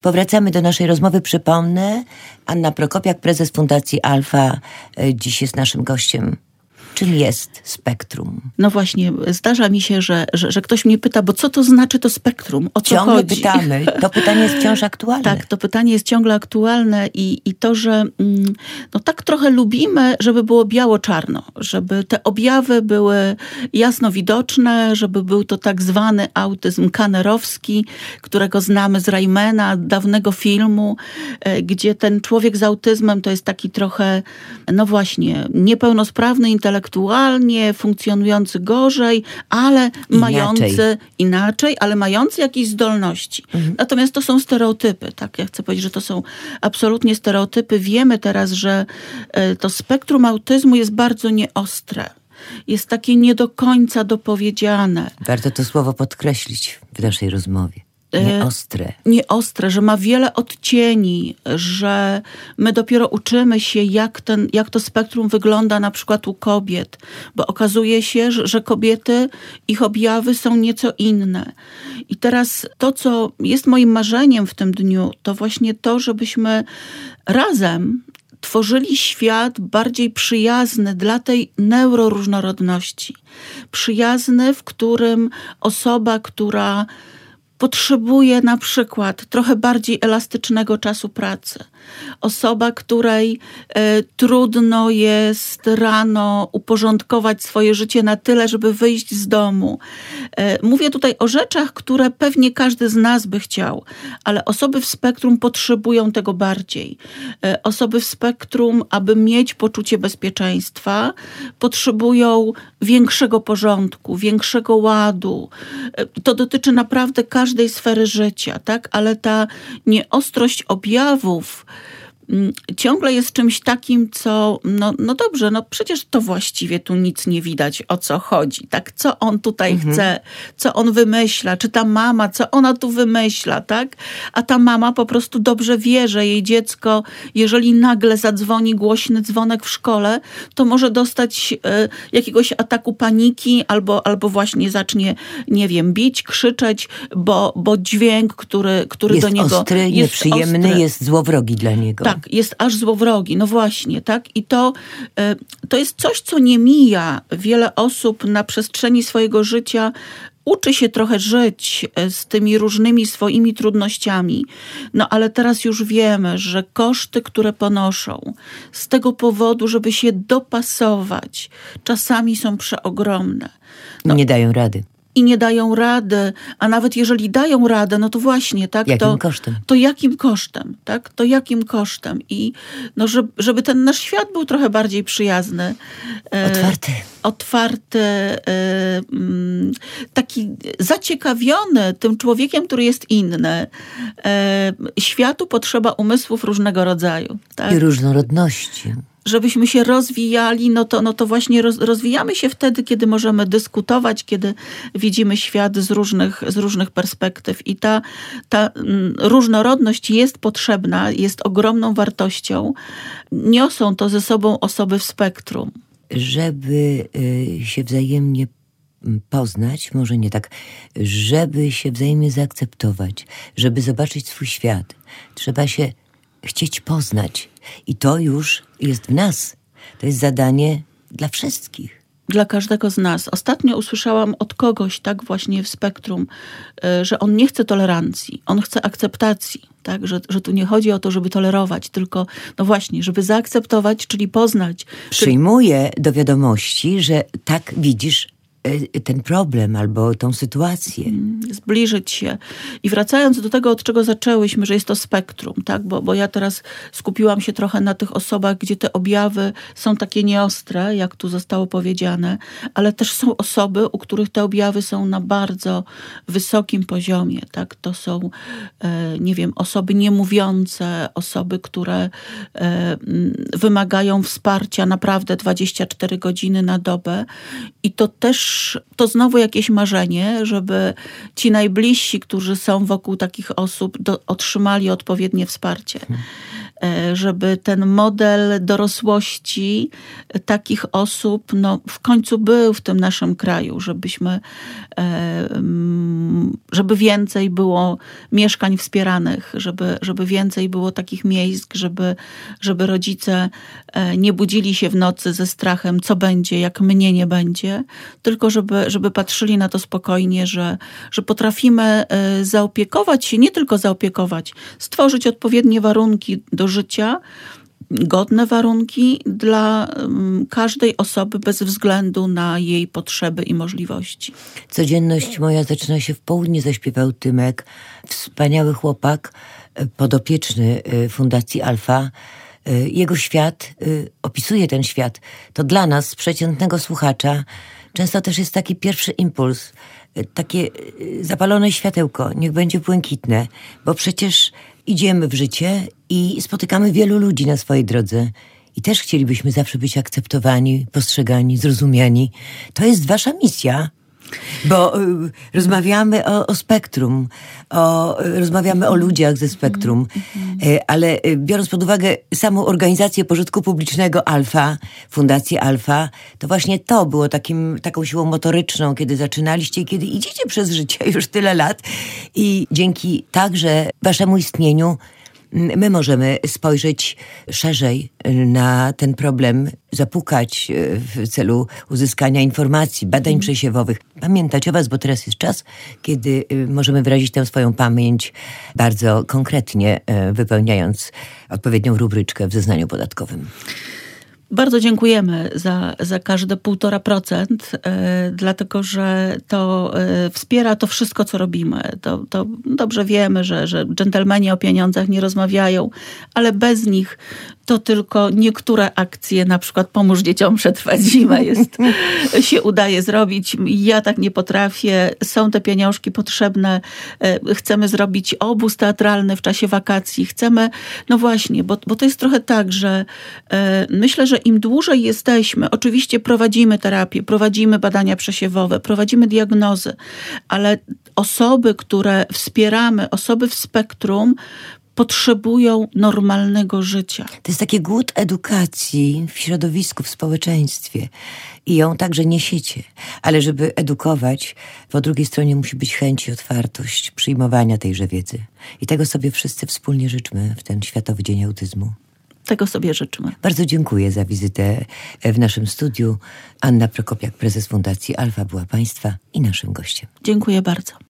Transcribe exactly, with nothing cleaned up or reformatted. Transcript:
Powracamy do naszej rozmowy. Przypomnę, Anna Prokopiak, prezes Fundacji Alfa, dziś jest naszym gościem. Czym jest spektrum? No właśnie, zdarza mi się, że, że, że ktoś mnie pyta, bo co to znaczy to spektrum? O co Ciągle chodzi? pytamy. To pytanie jest wciąż aktualne. Tak, to pytanie jest ciągle aktualne i, i to, że mm, no tak trochę lubimy, żeby było biało-czarno, żeby te objawy były jasno widoczne, żeby był to tak zwany autyzm kanerowski, którego znamy z Raymana, dawnego filmu, e, gdzie ten człowiek z autyzmem to jest taki trochę, no właśnie, niepełnosprawny intelektualnie, intelektualnie, funkcjonujący gorzej, ale inaczej. mający inaczej, ale mający jakieś zdolności. Mhm. Natomiast to są stereotypy, tak? Ja chcę powiedzieć, że to są absolutnie stereotypy. Wiemy teraz, że to spektrum autyzmu jest bardzo nieostre. Jest takie nie do końca dopowiedziane. Warto to słowo podkreślić w naszej rozmowie. Nieostre. Nieostre, że ma wiele odcieni, że my dopiero uczymy się, jak, ten, jak to spektrum wygląda na przykład u kobiet, bo okazuje się, że, że kobiety, ich objawy są nieco inne. I teraz to, co jest moim marzeniem w tym dniu, to właśnie to, żebyśmy razem tworzyli świat bardziej przyjazny dla tej neuroróżnorodności. Przyjazny, w którym osoba, która potrzebuje na przykład trochę bardziej elastycznego czasu pracy. Osoba, której e, trudno jest rano uporządkować swoje życie na tyle, żeby wyjść z domu. E, mówię tutaj o rzeczach, które pewnie każdy z nas by chciał, ale osoby w spektrum potrzebują tego bardziej. E, osoby w spektrum, aby mieć poczucie bezpieczeństwa, potrzebują większego porządku, większego ładu. E, to dotyczy naprawdę każdej każdej sfery życia, tak? Ale ta nieostrość objawów ciągle jest czymś takim, co, no, no dobrze, no przecież to właściwie tu nic nie widać, o co chodzi, tak? Co on tutaj mhm. chce, co on wymyśla, czy ta mama, co ona tu wymyśla, tak? A ta mama po prostu dobrze wie, że jej dziecko, jeżeli nagle zadzwoni głośny dzwonek w szkole, to może dostać e, jakiegoś ataku paniki, albo, albo właśnie zacznie, nie wiem, bić, krzyczeć, bo, bo dźwięk, który, który jest do niego ostry, jest nieprzyjemny, ostry. jest złowrogi dla niego. Tak. Jest aż złowrogi, no właśnie, tak? I to, to jest coś, co nie mija. Wiele osób na przestrzeni swojego życia uczy się trochę żyć z tymi różnymi swoimi trudnościami. No ale teraz już wiemy, że koszty, które ponoszą z tego powodu, żeby się dopasować, czasami są przeogromne. No, nie dają rady. I nie dają rady, a nawet jeżeli dają radę, no to właśnie, tak? Jakim to, kosztem? To jakim kosztem, tak? To jakim kosztem? I no, żeby, żeby ten nasz świat był trochę bardziej przyjazny. Otwarty. E, otwarty, e, m, taki zaciekawiony tym człowiekiem, który jest inny. E, światu potrzeba umysłów różnego rodzaju. Tak? I różnorodności. Żebyśmy się rozwijali, no to, no to właśnie roz, rozwijamy się wtedy, kiedy możemy dyskutować, kiedy widzimy świat z różnych, z różnych perspektyw. I ta, ta mm, różnorodność jest potrzebna, jest ogromną wartością. Niosą to ze sobą osoby w spektrum. Żeby y, się wzajemnie poznać, może nie tak, żeby się wzajemnie zaakceptować, żeby zobaczyć swój świat, trzeba się chcieć poznać. I to już jest w nas. To jest zadanie dla wszystkich. Dla każdego z nas. Ostatnio usłyszałam od kogoś, tak właśnie w spektrum, że on nie chce tolerancji, on chce akceptacji. Tak? Że, że tu nie chodzi o to, żeby tolerować, tylko no właśnie, żeby zaakceptować, czyli poznać. Przyjmuję do wiadomości, że tak widzisz ten problem albo tą sytuację. Zbliżyć się. I wracając do tego, od czego zaczęłyśmy, że jest to spektrum, tak? Bo, bo ja teraz skupiłam się trochę na tych osobach, gdzie te objawy są takie nieostre, jak tu zostało powiedziane, ale też są osoby, u których te objawy są na bardzo wysokim poziomie, tak? To są, e, nie wiem, osoby niemówiące, osoby, które e, wymagają wsparcia naprawdę dwadzieścia cztery godziny na dobę. I to też to znowu jakieś marzenie, żeby ci najbliżsi, którzy są wokół takich osób, do, otrzymali odpowiednie wsparcie. żeby ten model dorosłości takich osób no, w końcu był w tym naszym kraju, żebyśmy, żeby więcej było mieszkań wspieranych, żeby, żeby więcej było takich miejsc, żeby, żeby rodzice nie budzili się w nocy ze strachem, co będzie, jak mnie nie będzie, tylko żeby, żeby patrzyli na to spokojnie, że, że potrafimy zaopiekować się, nie tylko zaopiekować, stworzyć odpowiednie warunki do życia, godne warunki dla każdej osoby bez względu na jej potrzeby i możliwości. Codzienność moja zaczyna się w południe, zaśpiewał Tymek, wspaniały chłopak, podopieczny Fundacji Alfa. Jego świat, opisuje ten świat. To dla nas, przeciętnego słuchacza, często też jest taki pierwszy impuls, takie zapalone światełko, niech będzie błękitne, bo przecież idziemy w życie i spotykamy wielu ludzi na swojej drodze i też chcielibyśmy zawsze być akceptowani, postrzegani, zrozumiani. To jest wasza misja, bo y, rozmawiamy o, o spektrum, o, rozmawiamy o ludziach ze spektrum, y, ale y, biorąc pod uwagę samą organizację pożytku publicznego Alfa, Fundację Alfa, to właśnie to było takim, taką siłą motoryczną, kiedy zaczynaliście i kiedy idziecie przez życie już tyle lat i dzięki także waszemu istnieniu my możemy spojrzeć szerzej na ten problem, zapukać w celu uzyskania informacji, badań mm. przesiewowych. Pamiętać o was, bo teraz jest czas, kiedy możemy wyrazić tę swoją pamięć bardzo konkretnie, wypełniając odpowiednią rubryczkę w zeznaniu podatkowym. Bardzo dziękujemy za, za każde półtora procent, e, dlatego że to e, wspiera to wszystko, co robimy. To, to dobrze wiemy, że, że dżentelmeni o pieniądzach nie rozmawiają, ale bez nich to tylko niektóre akcje, na przykład pomóż dzieciom przetrwać zimę, jest, się udaje zrobić. Ja tak nie potrafię. Są te pieniążki potrzebne. Chcemy zrobić obóz teatralny w czasie wakacji. Chcemy, no właśnie, bo, bo to jest trochę tak, że e, myślę, że im dłużej jesteśmy, oczywiście prowadzimy terapię, prowadzimy badania przesiewowe, prowadzimy diagnozy, ale osoby, które wspieramy, osoby w spektrum, potrzebują normalnego życia. To jest taki głód edukacji w środowisku, w społeczeństwie. I ją także niesiecie. Ale żeby edukować, po drugiej stronie musi być chęć i otwartość przyjmowania tejże wiedzy. I tego sobie wszyscy wspólnie życzmy w ten Światowy Dzień Autyzmu. Tego sobie życzymy. Bardzo dziękuję za wizytę w naszym studiu. Anna Prokopiak, prezes Fundacji Alfa, była państwa i naszym gościem. Dziękuję bardzo.